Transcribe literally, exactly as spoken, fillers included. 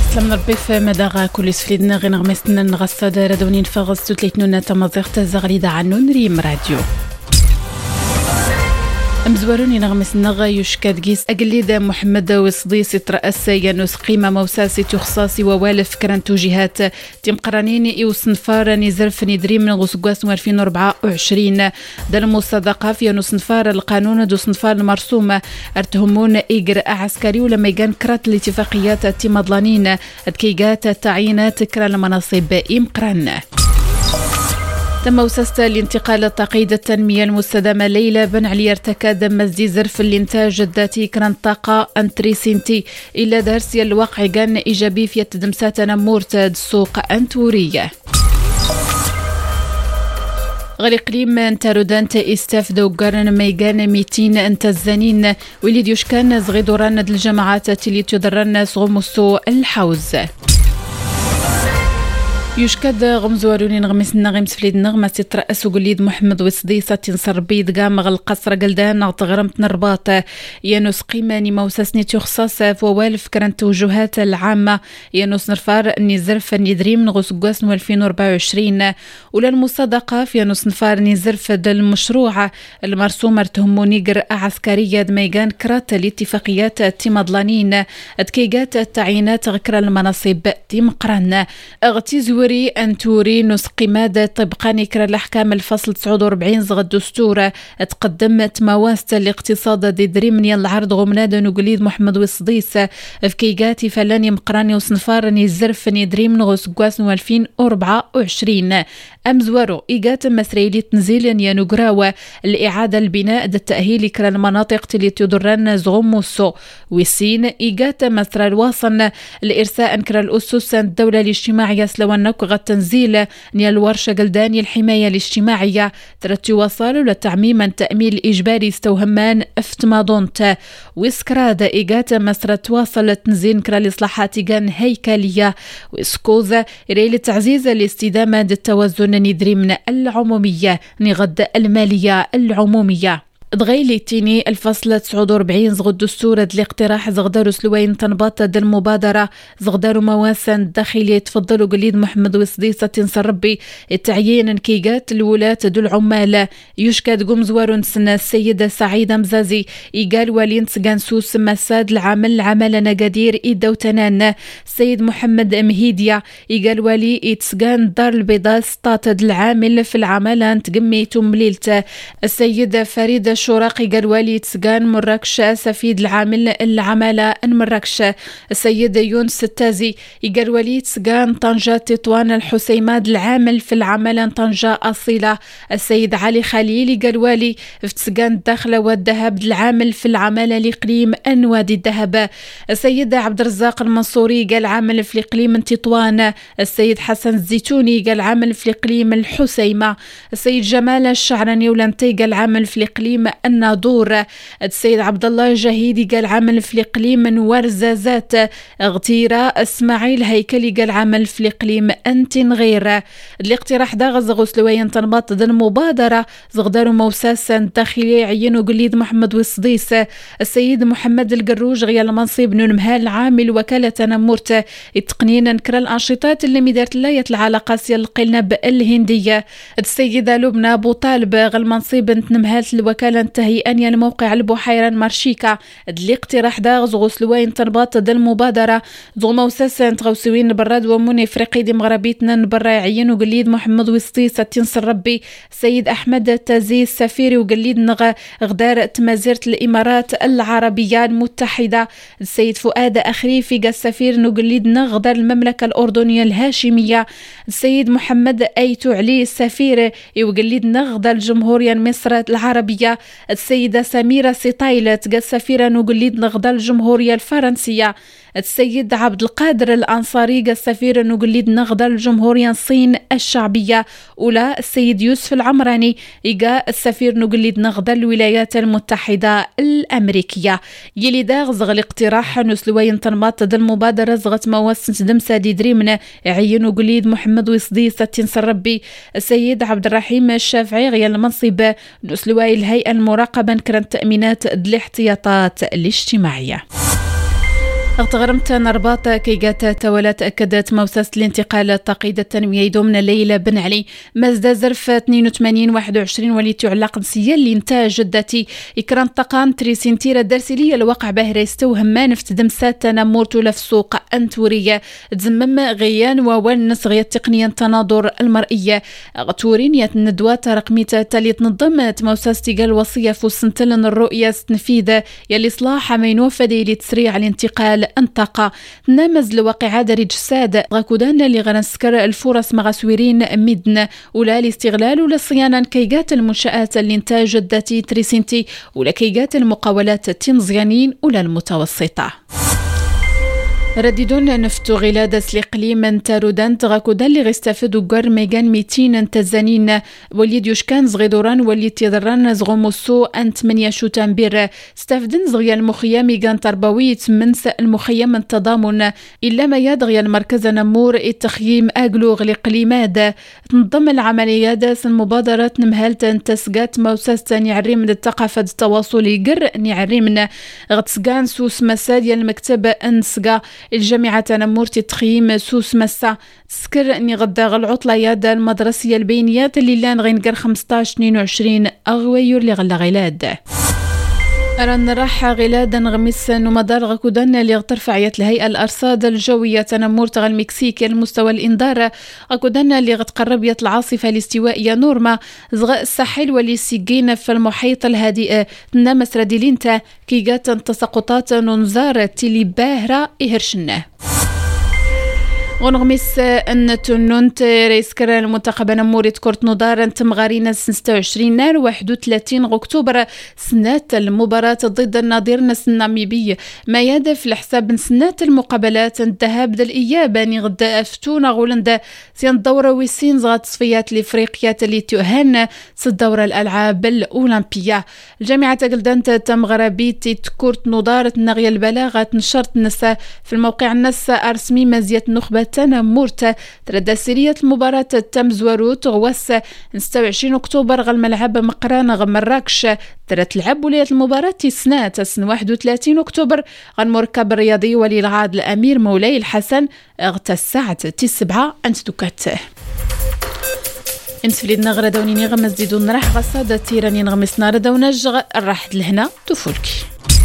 سلام ربي في مداغا كل سفليدنا غير نغمسنا نغصد ردونين فغز تلتليتنونا تمازيغ زغريدة عنون ريم راديو مزوروني نغمس نغا يشكاد جيس أقليد محمد وصديس ترأس ينوس قيمة موساسي تخصاصي ووالف كرنتو جهات تمقرانين إيو صنفار نزرف ندري من غسقواس ألفين وأربعة وعشرين دا المصادقة في ينو صنفار القانون دو صنفار المرسومة ارتهمون إيقر عسكري ولما يقان كرات الاتفاقيات تمضلانين اتكيقات تعيينات كرا المناصب إمقران. تم وساسة الانتقال التقييد التنمية المستدامة ليلى بن علي ارتكاد مزدي زرف الانتاج الذاتي كران طاقة انتريسينتي إلا دارسي الواقع كان إيجابي في التدمسات نمورت السوق أنتورية. غير قليم انتارودان تاستفدو قرن ميغان ميتين انت الزنين وليد يشكان زغيدوران الجماعات تلي تدرن صغمسو الحوز. يشكد غمزواروني نغمس النغمس فليد نغمس ترأس قليد محمد وصديصة تنصر بيد قام القصر قلدان نغتغرمت نرباط يانوس قيماني موسسني تخصص فوالف كرن توجهات العامة يانوس نرفار نزرف ندريم نغس قواسن ألفين وأربعة وعشرين ولا المصادقة في يانوس نفار نزرف المشروع المرسوم ارتهموني قرأ عسكرية دميغان كرات الاتفاقيات تمضلانين اتكيقات التعيينات غكرا المناصب تمقران اغتزور أنتوري نسقي مادة طبقا نكرا الأحكام الفصل تسعة وأربعين زغ الدستور تقدمت مواسطة الاقتصاد دي دريمني العرض غمنادة نقليد محمد وصديس فكيقاتي فلاني مقراني وصنفارني الزرف ندريم نغس قواسن ألفين وأربعة وعشرين أمزورو إيقات مسريلي تنزيل ينقراوة الإعادة البناء دا التأهيل كرا المناطق تلي تدرن زغموسو ويسين إيقات مسر الواصن الإرساء كرا الأسس الدولة الاجتماعية سلوانك غا التنزيل نيا الورشة قلداني الحماية الاجتماعية ترتي وصالوا لتعميما تأميل إجباري استوهمان افتماضونت ويسكراد إيقات مسر تواصل تنزين كرا الإصلاحات كان هيكلية ويسكوزا إلي تعزيز الاستدامة التوازن ندري من العمومية نغد المالية العمومية. دغيلي تيني الفصل تسعة وأربعين زغ الدستور الاقتراح زغدارو سلوين تنباط د المبادرة زغدارو مواسن داخلية تفضلوا قليد محمد وصديصة تنصر ربي التعيين انكيقات الولاة دو العمال يشكاد قمزوارون سنة السيدة سعيدة مزازي إيقال والين تسقانسوس مساد العمل العمل نقادير إيدا وتنان السيد محمد مهيديا إيقال والي إتسقان دار البيضاء ستاتد العامل في العمل تقمي تمليلت السيدة فريدة شوراقي قال والي تسقان مراكش سفيد العامل العمالة مراكش السيد يونس التازي قال والي تسقان طنجة تطوان الحسيماد العامل في العمل طنجة أصيلة السيد علي خليل قال والي في تسقان الداخلة والذهب العامل في العمل الإقليم أنوادي الذهب السيد عبد الرزاق المنصوري قال عامل في الإقليم تطوان السيد حسن الزيتوني قال عامل في الإقليم الحسيمة السيد جمال الشعراني ولنتي قال عامل في الإقليم الناظور السيد عبد الله جهيدي قال عمل في الإقليم نوار زازات اغتيرة اسماعيل هيكلي قال عمل في الإقليم أنتن غير الاقتراح دا غزغو سلوين تنباط دا المبادرة زغدارو موساسا داخلي عينو قليد محمد وصديس السيد محمد القروج غيال منصب نمهال عامل وكالة نمورت التقنين نكرا الأنشطات اللي مدارت لاية العلاقات القلنب الهندية السيدة لبنى أبو طالب غيال منصب نمهال الوكالة تهيئانيا الموقع البحيرة مارشيكا الاقتراح دا غزغو سلوين تنباط دا المبادرة زغو موساسا تغوسوين براد وموني فريقي دي مغربيتنا نبرا عينو قليد محمد وصديس تنصر ربي سيد أحمد التازي السفيري وقليد نغ غدار تمازيرت الإمارات العربية المتحدة السيد فؤاد أخريفي قا السفير نقليد نغدار المملكة الأردنية الهاشمية السيد محمد أيتو علي السفير وقليد نغدار الجمهورية مصر العربية السيدة سميرة سيطايلت قا السفيرة نقليد نغدار الجمهورية الفرنسية السيد عبد القادر الأنصاري قا السفير نقليد نغدار الجمهورية الصين الشعبية ولا السيد يوسف العمراني قا السفير نقليد نغدار الولايات المتحدة الأمريكية يلي دا غزغ الاقتراح نسلوين تنباط دا المبادرة زغت مواسن دمسا دي دريمنا عينو قليد محمد وصديس تنصر ربي السيد عبد الرحيم الشافعي غيال المنصب نسلوي الهيئة المراقبة كرن تأمينات الاحتياطات الاجتماعية. اغتغرمت نرباط كيغات تولات أكدت مؤسسة الانتقال التقييد التنمية دومن ليلى بن علي مازدا زرف اثنين وثمانين واحد وعشرين واللي تعلق نسيا الإنتاج الذاتي إكرام طقان تريسنتيرا الدرسيلية الواقع باهرة يستوهم ما نفت دمسات تنمور تولف سوق أنتورية تزمم غيان وونس غيا التقنية التناظر المرئية غتورين يتندوات رقمية تالي تنظم مؤسسة تيغال وصية فوسنتلن الرؤية تنفيذ يلي صلاح مينوفة ديلي تسريع الانتقال انطاقة نامز لواقع درج ساد غاكودان اللي غنسكر الفرص مغسورين مدن ولا الاستغلال ولا صيانة كيغات المنشآت الانتاج الذاتي تريسنتي ولا كيغات المقاولات التنزيانين ولا المتوسطة. رديدون نفتو غلادة الإقليم تارودان تغاكودان اللي غيستفدوا قر ميغان ميتين تزانين وليد يوشكان زغيدوران وليد تيضران زغوموسو أنت من يشوتان بير استفدن زغيا المخيم ميغان تربوي تمنس المخيم من تضامن إلا ما يدغي المركز نمور التخييم أقلوغ الإقليمات تنظم العمليات المبادرة نمهالة تسقات موساسة نعريم الثقافة التواصل قر نعريم غتسقان سوس مساديا المكتب أنسقا الجامعة نمور تتخيم سوس مسا سكر اني غدا العطلة ياد المدرسية البينيات اللي لان غينقر خمسطاش اثنين وعشرين اغويور اللي غلا غلاد أران راح غلادا غميس نمدار غكودان اللي غترفعيت الهيئة الأرصاد الجوية تنمور تغى المكسيك المستوى الإنذار غكودان اللي غتقرب العاصفة الاستوائية نورما زغاء الساحل واللي سيجين في المحيط الهادئ نامس رديلينتا كيغات تساقطات ننزار تيلي باهرة إهرشنه غنغميس أن تنونت رئيس كران المنتخب نموري كرة نضار تمغارين ستة وعشرين نار واحد وثلاثين أكتوبر سنة المباراة ضد النظير نس الناميبي ما يهدف لحساب سنة المقابلات الذهاب ذا الإياب غدا أفتونا غولندا سيان دورة ويسين زغا تصفيات لإفريقيا اللي تؤهن الدورة الألعاب الأولمبية الجامعة قلدانت تمغربي كرة نضار نغي البلاغة نشرت النساء في الموقع الناس رسمي مزية نخبة تنمورت تردى سيرية المباراة تم زواروت غواس ستة وعشرين أكتوبر غا الملعب مقران غا مراكش ترى تلعب ولية المباراة تسنة تسن واحد وثلاثين أكتوبر غا المركب الرياضي ولي العاد الأمير مولاي الحسن غتا الساعة تسبعة أنت دوكات انسفليدنا غرا دونيني غمز ديدون راح غصادة تيراني نغمسنا ردونج راح لهنا تفولكي